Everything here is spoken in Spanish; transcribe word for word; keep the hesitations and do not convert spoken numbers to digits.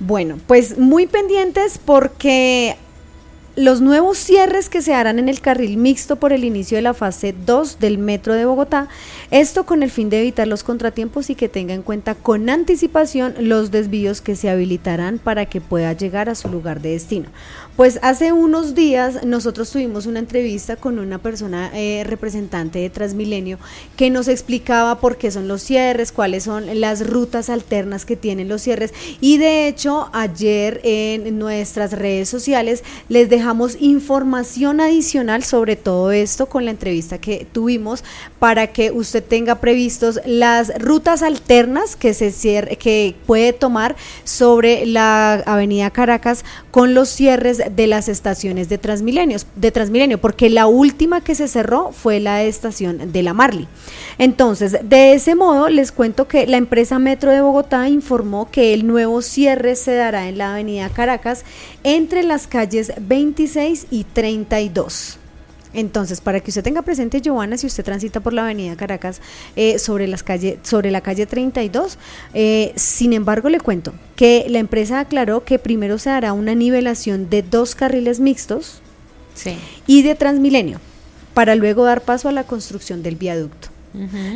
Bueno, pues muy pendientes porque los nuevos cierres que se harán en el carril mixto por el inicio de la fase dos del Metro de Bogotá, esto con el fin de evitar los contratiempos y que tenga en cuenta con anticipación los desvíos que se habilitarán para que pueda llegar a su lugar de destino. Pues hace unos días nosotros tuvimos una entrevista con una persona eh, representante de Transmilenio que nos explicaba por qué son los cierres, cuáles son las rutas alternas que tienen los cierres, y de hecho ayer en nuestras redes sociales les dejamos información adicional sobre todo esto con la entrevista que tuvimos para que usted tenga previstos las rutas alternas que se cierre, que puede tomar sobre la avenida Caracas con los cierres de las estaciones de Transmilenio, de Transmilenio, porque la última que se cerró fue la estación de la Marly. Entonces, de ese modo, les cuento que la empresa Metro de Bogotá informó que el nuevo cierre se dará en la avenida Caracas entre las calles veintiséis y treinta y dos. Entonces, para que usted tenga presente, Giovanna, si usted transita por la avenida Caracas eh, sobre, las calle, sobre la calle treinta y dos, eh, sin embargo le cuento que la empresa aclaró que primero se hará una nivelación de dos carriles mixtos sí. y de Transmilenio, para luego dar paso a la construcción del viaducto. Uh-huh.